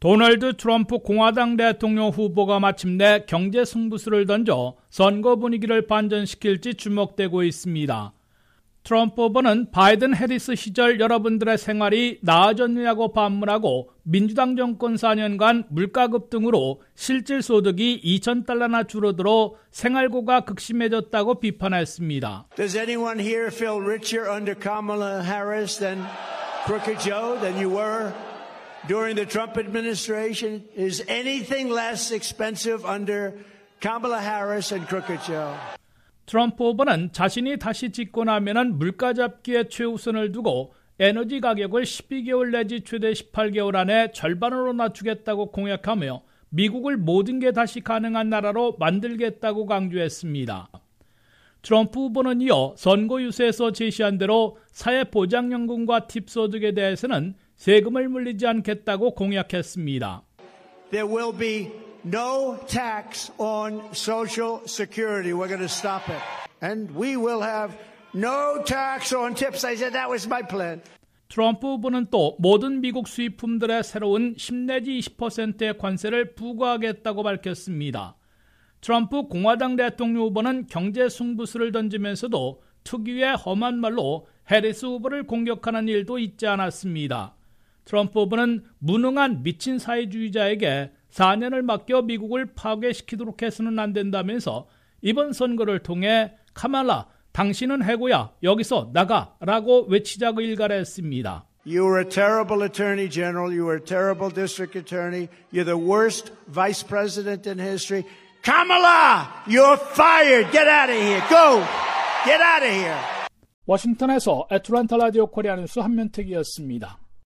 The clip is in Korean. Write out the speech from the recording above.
도널드 트럼프 공화당 대통령 후보가 마침내 경제 승부수를 던져 선거 분위기를 반전시킬지 주목되고 있습니다. 트럼프 후보는 바이든 해리스 시절 여러분들의 생활이 나아졌느냐고 반문하고 민주당 정권 4년간 물가 급등으로 실질 소득이 $2,000나 줄어들어 생활고가 극심해졌다고 비판했습니다. Does anyone here feel richer under Kamala Harris than Crooked Joe than you were during the Trump administration? Is anything less expensive under Kamala Harris and Crooked Joe? 트럼프 후보는 자신이 다시 집권하면 물가 잡기에 최우선을 두고 에너지 가격을 12개월 내지 최대 18개월 안에 절반으로 낮추겠다고 공약하며 미국을 모든 게 다시 가능한 나라로 만들겠다고 강조했습니다. 트럼프 후보는 이어 선거 유세에서 제시한 대로 사회보장연금과 팁소득에 대해서는 세금을 물리지 않겠다고 공약했습니다. There will be no tax on Social Security. We're going to stop it. And we will have no tax on tips. I said that was my plan. 트럼프 후보는 또 모든 미국 수입품들의 새로운 10 내지 20%의 관세를 부과하겠다고 밝혔습니다. 트럼프 공화당 대통령 후보는 경제 승부수를 던지면서도 특유의 험한 말로 해리스 후보를 공격하는 일도 있지 않았습니다. 트럼프 후보는 무능한 미친 사회주의자에게 4년을 맡겨 미국을 파괴시키도록 해서는 안 된다면서 이번 선거를 통해 카말라, 당신은 해고야, 여기서 나가 라고 외치자고 일갈했습니다. You were a terrible attorney general. You were a terrible district attorney. You're the worst vice president in history. Kamala, you're fired. Get out of here. Go. Get out of here. 워싱턴에서 애틀랜타 라디오 코리아 뉴스 한면택이었습니다.